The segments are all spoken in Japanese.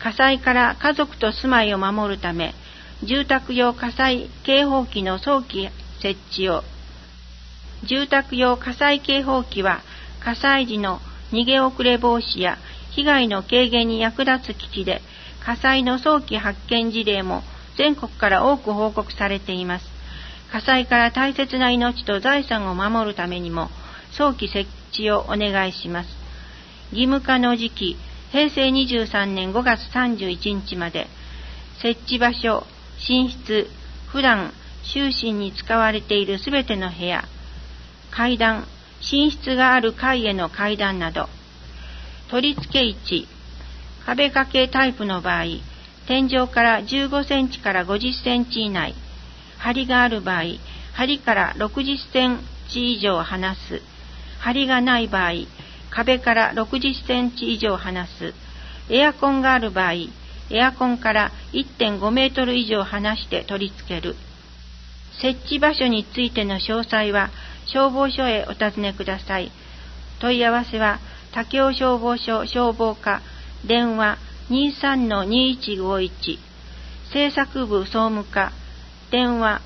火災から家族と住まいを守るため、住宅用火災警報器の早期設置を。住宅用火災警報器は、火災時の逃げ遅れ防止や被害の軽減に役立つ機器で、火災の早期発見事例も全国から多く報告されています。火災から大切な命と財産を守るためにも、早期設置をお願いします。義務化の時期、平成23年5月31日まで、設置場所、寝室、普段就寝に使われているすべての部屋、階段、寝室がある階への階段など。取り付け位置、壁掛けタイプの場合、天井から15センチから50センチ以内、梁がある場合、梁から60センチ以上離す。梁がない場合、壁から60センチ以上離す。エアコンがある場合、エアコンから 1.5 メートル以上離して取り付ける。設置場所についての詳細は消防署へお尋ねください。問い合わせは武雄消防署消防課、電話 23-2151、制作部総務課、電話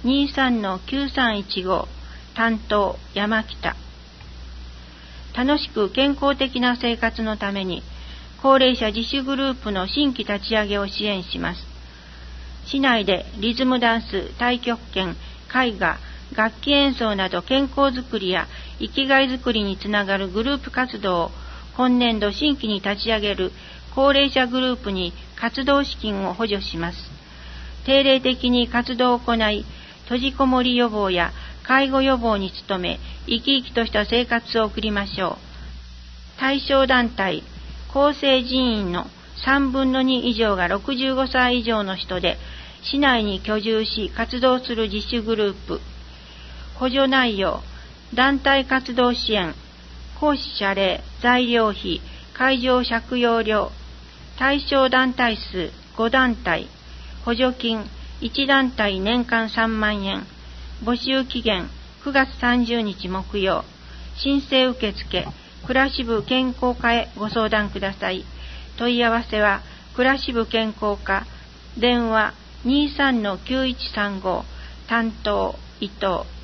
23-9315、担当山北。楽しく健康的な生活のために、高齢者自主グループの新規立ち上げを支援します。市内でリズムダンス、太極拳、絵画、楽器演奏など健康づくりや生きがいづくりにつながるグループ活動を今年度新規に立ち上げる高齢者グループに活動資金を補助します。定例的に活動を行い、閉じこもり予防や介護予防に努め、生き生きとした生活を送りましょう。対象団体、構成人員の3分の2以上が65歳以上の人で、市内に居住し活動する自主グループ。補助内容、団体活動支援、講師謝礼、材料費、会場借用料、対象団体数5団体、補助金1団体年間3万円、募集期限9月30日木曜、申請受付、倉支部健康課へご相談ください。問い合わせは倉支部健康課、電話 23-9135、担当伊藤。